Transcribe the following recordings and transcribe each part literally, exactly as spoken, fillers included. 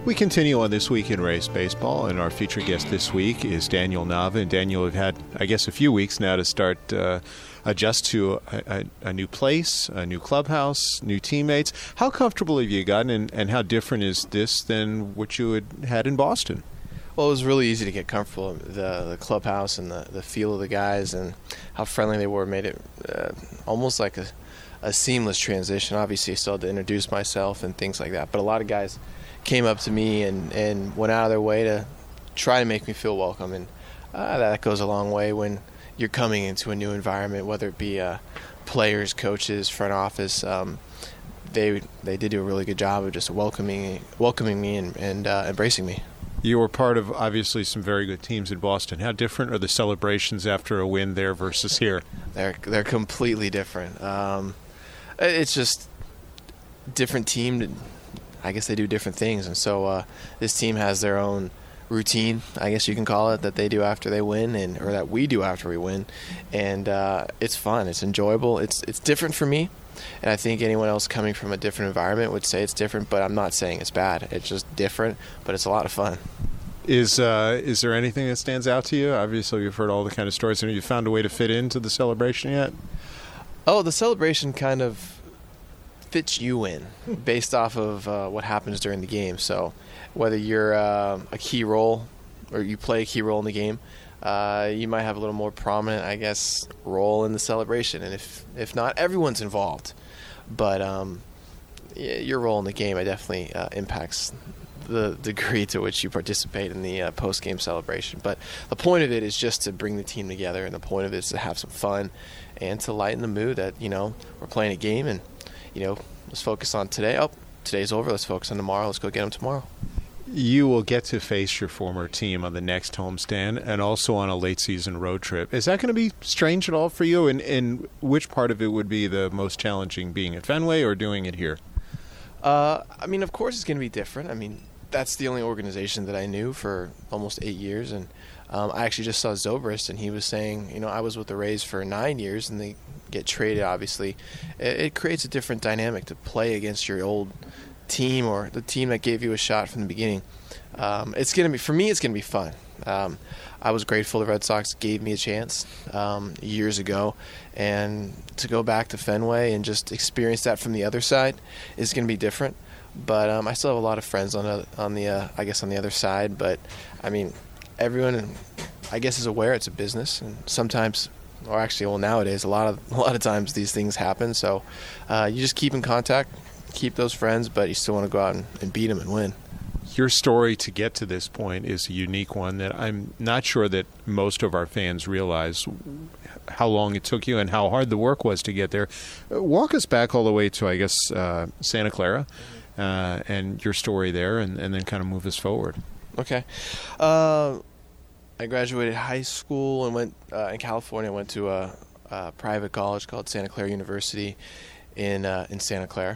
We continue on This Week in Rays Baseball, and our featured guest this week is Daniel Nava. And Daniel, we've had, I guess, a few weeks now to start uh, adjust to a, a, a new place, a new clubhouse, new teammates. How comfortable have you gotten, and, and how different is this than what you had had in Boston? Well, it was really easy to get comfortable. The, the clubhouse and the, the feel of the guys and how friendly they were made it uh, almost like a, a seamless transition. Obviously, I still had to introduce myself and things like that, but a lot of guys came up to me and, and went out of their way to try to make me feel welcome. And uh, that goes a long way when you're coming into a new environment, whether it be uh, players, coaches, front office. Um, they they did do a really good job of just welcoming welcoming me and, and uh, embracing me. You were part of, obviously, some very good teams in Boston. How different are the celebrations after a win there versus here? They're, they're completely different. Um, it's just different team. I guess they do different things, and so uh, this team has their own routine, I guess you can call it, that they do after they win, and or that we do after we win, and uh, it's fun, it's enjoyable, it's it's different for me, and I think anyone else coming from a different environment would say it's different, but I'm not saying it's bad. It's just different, but it's a lot of fun. Is uh, is there anything that stands out to you? Obviously, you've heard all the kind of stories. Have you found a way to fit into the celebration yet? Oh, the celebration kind of fits you in based off of uh, what happens during the game. So whether you're uh, a key role or you play a key role in the game, uh, you might have a little more prominent, I guess, role in the celebration. And if if not, everyone's involved. But um, your role in the game, it definitely uh, impacts the degree to which you participate in the uh, post-game celebration. But the point of it is just to bring the team together, and the point of it is to have some fun and to lighten the mood that, you know, we're playing a game and, you know, let's focus on today. Oh, today's over. Let's focus on tomorrow. Let's go get them tomorrow. You will get to face your former team on the next homestand and also on a late-season road trip. Is that going to be strange at all for you? And, and which part of it would be the most challenging, being at Fenway or doing it here? Uh, I mean, of course it's going to be different. I mean, that's the only organization that I knew for almost eight years. And um, I actually just saw Zobrist, and he was saying, you know, I was with the Rays for nine years, and they get traded, obviously. It, it creates a different dynamic to play against your old team or the team that gave you a shot from the beginning. Um, it's going to be, for me, it's going to be fun. Um, I was grateful the Red Sox gave me a chance um, years ago, and to go back to Fenway and just experience that from the other side is going to be different. But um, I still have a lot of friends on the, on the uh, I guess, on the other side. But, I mean, everyone, I guess, is aware it's a business, and sometimes, or actually, well, nowadays, a lot of a lot of times these things happen. So uh, you just keep in contact, keep those friends, but you still want to go out and, and beat them and win. Your story to get to this point is a unique one that I'm not sure that most of our fans realize how long it took you and how hard the work was to get there. Walk us back all the way to, I guess, uh, Santa Clara. Uh, and your story there, and, and then kind of move us forward. Okay. Uh, I graduated high school and went uh, in California. I went to a, a private college called Santa Clara University in uh, in Santa Clara,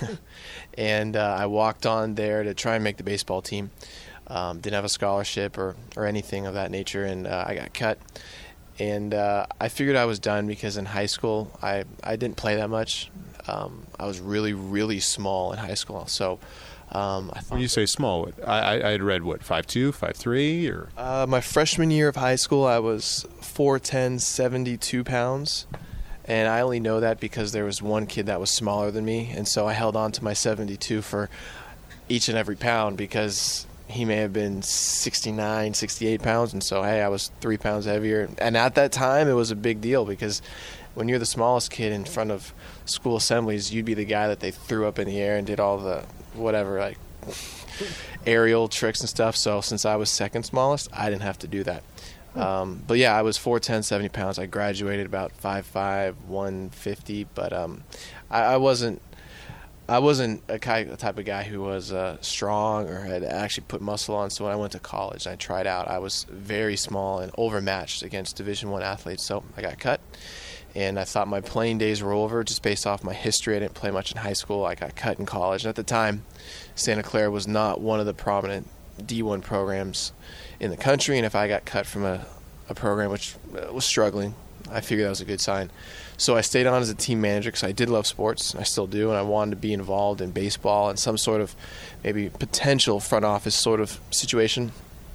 and uh, I walked on there to try and make the baseball team. Um, didn't have a scholarship or, or anything of that nature, and uh, I got cut. And uh, I figured I was done because in high school I, I didn't play that much. Um, I was really, really small in high school. So um, I thought when you say small, I, I had read, what, five two, five three? Or? Uh, my freshman year of high school, I was four ten, seventy-two pounds. And I only know that because there was one kid that was smaller than me. And so I held on to my seventy-two for each and every pound because he may have been sixty-nine, sixty-eight pounds. And so, hey, I was three pounds heavier. And at that time, it was a big deal because when you're the smallest kid in front of school assemblies, you'd be the guy that they threw up in the air and did all the whatever, like aerial tricks and stuff. So since I was second smallest, I didn't have to do that. Um, but yeah, I was four ten, seventy pounds. I graduated about five five, one fifty, but um, I, I wasn't I wasn't a, kind, a type of guy who was uh, strong or had actually put muscle on. So when I went to college and I tried out, I was very small and overmatched against Division One athletes. So I got cut. And I thought my playing days were over just based off my history. I didn't play much in high school. I got cut in college. And at the time, Santa Clara was not one of the prominent D one programs in the country. And if I got cut from a, a program which was struggling, I figured that was a good sign. So I stayed on as a team manager because I did love sports. I still do, and I wanted to be involved in baseball and some sort of maybe potential front office sort of situation.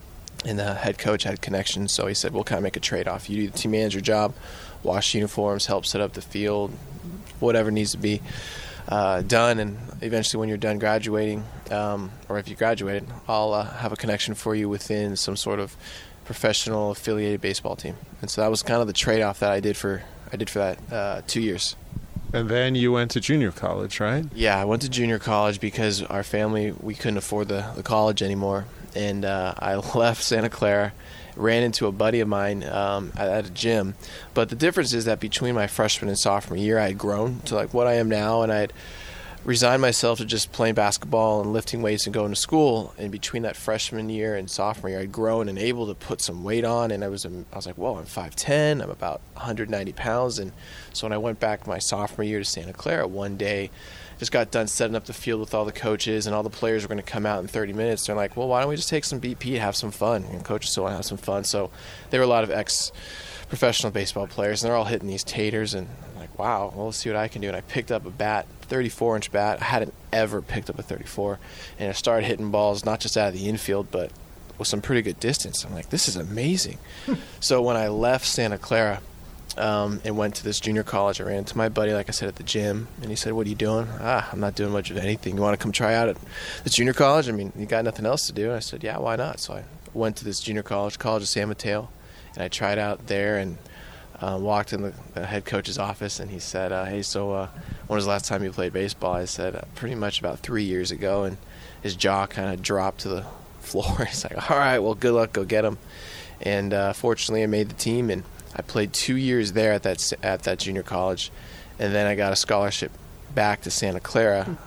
And the head coach had connections, so he said, well, can I make a trade-off? You do the team manager job, wash uniforms, help set up the field, whatever needs to be uh, done, and eventually when you're done graduating, um, or if you graduated, I'll uh, have a connection for you within some sort of professional affiliated baseball team. And so that was kind of the trade-off that I did for I did for that uh, two years. And then you went to junior college, right? Yeah, I went to junior college because our family, we couldn't afford the, the college anymore. And uh, I left Santa Clara, ran into a buddy of mine um, at, at a gym. But the difference is that between my freshman and sophomore year, I had grown to like what I am now, and I had resigned myself to just playing basketball and lifting weights and going to school. And between that freshman year and sophomore year, I'd grown and able to put some weight on. And I was, I was like, whoa, I'm five ten. I'm about one hundred ninety pounds. And so when I went back my sophomore year to Santa Clara, one day, just got done setting up the field with all the coaches, and all the players were going to come out in thirty minutes. They're like, well, why don't we just take some B P, have some fun? And coaches still want to have some fun. So there were a lot of ex-professional baseball players, and they're all hitting these taters. And I'm like, wow, well, let's see what I can do. And I picked up a bat, thirty-four inch bat. I hadn't ever picked up a thirty-four. And I started hitting balls not just out of the infield, but with some pretty good distance. I'm like, this is amazing. So when I left Santa Clara, Um, and went to this junior college, I ran into my buddy, like I said, at the gym, and he said, what are you doing? Ah, I'm not doing much of anything. You want to come try out at the junior college? I mean, you got nothing else to do? And I said, yeah, why not? So I went to this junior college, College of San Mateo, and I tried out there and uh, walked in the, the head coach's office, and he said, uh, hey, so uh, when was the last time you played baseball? I said, uh, pretty much about three years ago, and his jaw kind of dropped to the floor. He's like, all right, well, good luck, go get him. And uh, fortunately, I made the team, and I played two years there at that at that junior college, and then I got a scholarship back to Santa Clara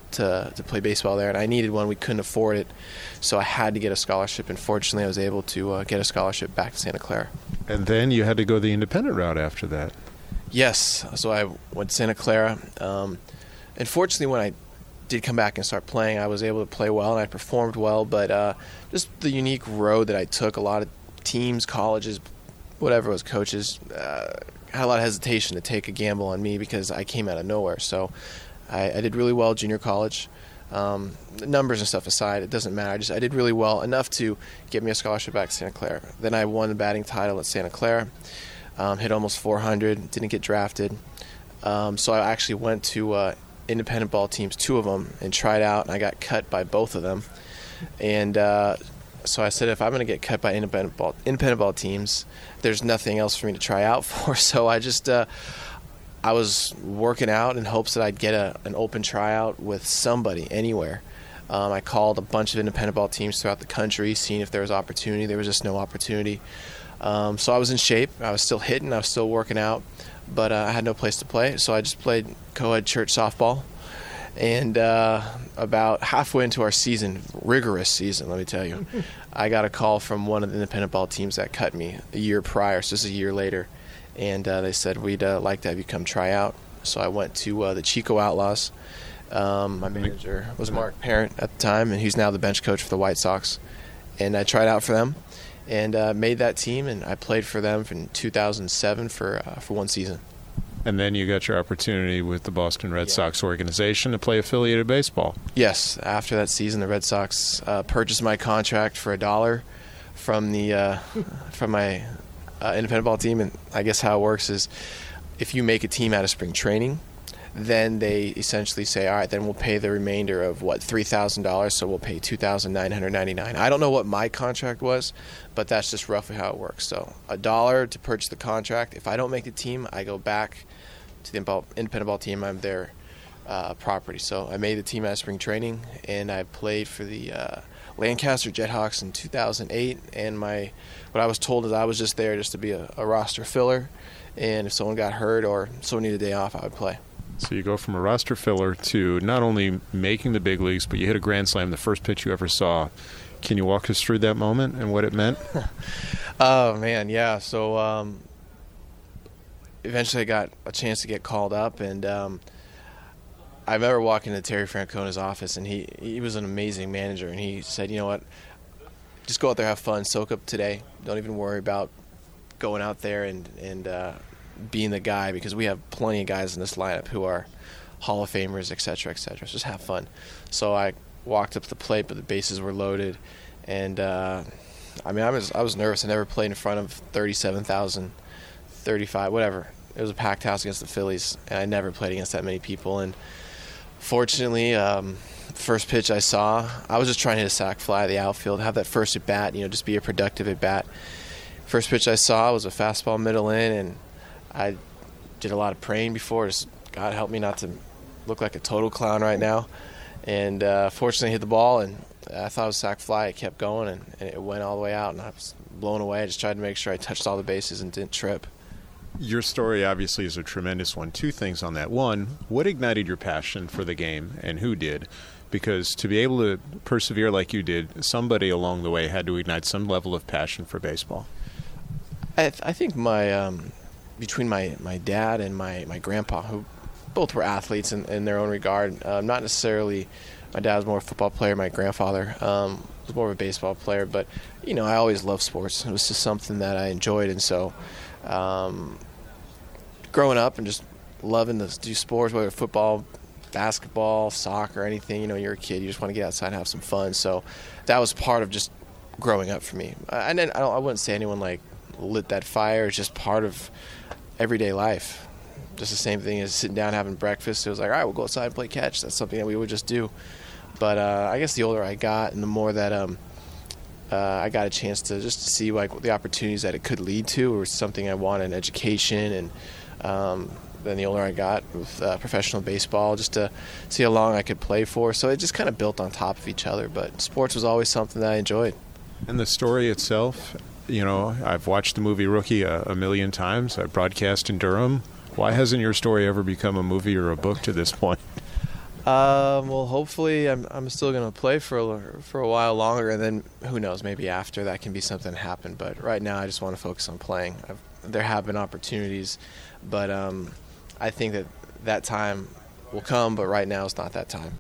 to to play baseball there. And I needed one; we couldn't afford it, so I had to get a scholarship. And fortunately, I was able to uh, get a scholarship back to Santa Clara. And then you had to go the independent route after that. Yes, so I went to Santa Clara. Um, and fortunately, when I did come back and start playing, I was able to play well and I performed well. But uh, just the unique road that I took, a lot of teams, colleges, whatever it was, coaches, uh, had a lot of hesitation to take a gamble on me because I came out of nowhere. So I, I did really well at junior college. Um, the numbers and stuff aside, it doesn't matter. I just I did really well, enough to get me a scholarship back to Santa Clara. Then I won the batting title at Santa Clara, um, hit almost four hundred, didn't get drafted. Um, so I actually went to uh, independent ball teams, two of them, and tried out, and I got cut by both of them. And uh, so I said, if I'm going to get cut by independent ball, independent ball teams, there's nothing else for me to try out for. So I just uh, I was working out in hopes that I'd get a, an open tryout with somebody anywhere. Um, I called a bunch of independent ball teams throughout the country, seeing if there was opportunity. There was just no opportunity. Um, so I was in shape. I was still hitting. I was still working out. But uh, I had no place to play, so I just played co-ed church softball. And uh, about halfway into our season, rigorous season, let me tell you, I got a call from one of the independent ball teams that cut me a year prior, so this is a year later. And uh, they said, we'd uh, like to have you come try out. So I went to uh, the Chico Outlaws. Um, my manager was Mark Parent at the time, and he's now the bench coach for the White Sox. And I tried out for them and uh, made that team, and I played for them in two thousand seven for uh, for one season. And then you got your opportunity with the Boston Red Yeah. Sox organization to play affiliated baseball. Yes, after that season, the Red Sox uh, purchased my contract for a dollar from the uh, from my uh, independent ball team. And I guess how it works is, if you make a team out of spring training, then they essentially say, all right, then we'll pay the remainder of, what, three thousand dollars, so we'll pay two thousand nine hundred ninety-nine dollars. I don't know what my contract was, but that's just roughly how it works. So a dollar to purchase the contract. If I don't make the team, I go back to the independent ball team. I'm their uh, property. So I made the team out of spring training, and I played for the uh, Lancaster Jethawks in two thousand eight. And my what I was told is I was just there just to be a, a roster filler, and if someone got hurt or someone needed a day off, I would play. So you go from a roster filler to not only making the big leagues, but you hit a grand slam, the first pitch you ever saw. Can you walk us through that moment and what it meant? Oh, man, yeah. So um, eventually I got a chance to get called up, and um, I remember walking into Terry Francona's office, and he, he was an amazing manager, and he said, you know what, just go out there, have fun, soak up today. Don't even worry about going out there and, and uh, being the guy, because we have plenty of guys in this lineup who are Hall of Famers, et cetera, et cetera. So just have fun. So I walked up to the plate, but the bases were loaded, and uh, I mean, I was I was nervous. I never played in front of thirty-seven thousand, thirty-five, whatever. It was a packed house against the Phillies, and I never played against that many people. And fortunately, um, first pitch I saw, I was just trying to hit a sac fly at the outfield, have that first at bat, you know, just be a productive at bat. First pitch I saw was a fastball middle in, and I did a lot of praying before. Just God help me not to look like a total clown right now. And uh, fortunately, hit the ball, and I thought it was a sac fly. It kept going, and, and it went all the way out, and I was blown away. I just tried to make sure I touched all the bases and didn't trip. Your story obviously is a tremendous one. Two things on that. One, what ignited your passion for the game, and who did? Because to be able to persevere like you did, somebody along the way had to ignite some level of passion for baseball. I, th- I think my um, between my, my dad and my, my grandpa, who both were athletes in, in their own regard, uh, not necessarily my dad was more a football player, my grandfather um, was more of a baseball player, but, you know, I always loved sports. It was just something that I enjoyed, and so um, growing up and just loving to do sports, whether football, basketball, soccer, anything, you know, you're a kid, you just want to get outside and have some fun, so that was part of just growing up for me. And then I, don't, I wouldn't say anyone, like, lit that fire. It's just part of everyday life. Just the same thing as sitting down having breakfast. It was like, all right, we'll go outside and play catch. That's something that we would just do. But uh, I guess the older I got and the more that um, uh, I got a chance to just see like the opportunities that it could lead to, or something I wanted in education, and um, then the older I got with uh, professional baseball, just to see how long I could play for. So it just kind of built on top of each other. But sports was always something that I enjoyed. And the story itself, you know, I've watched the movie Rookie a, a million times. I broadcast in Durham. Why hasn't your story ever become a movie or a book to this point? Um, well, hopefully I'm I'm still going to play for a, for a while longer, and then who knows, maybe after that can be something happen. But right now I just want to focus on playing. I've, there have been opportunities, but um, I think that that time will come, but right now it's not that time.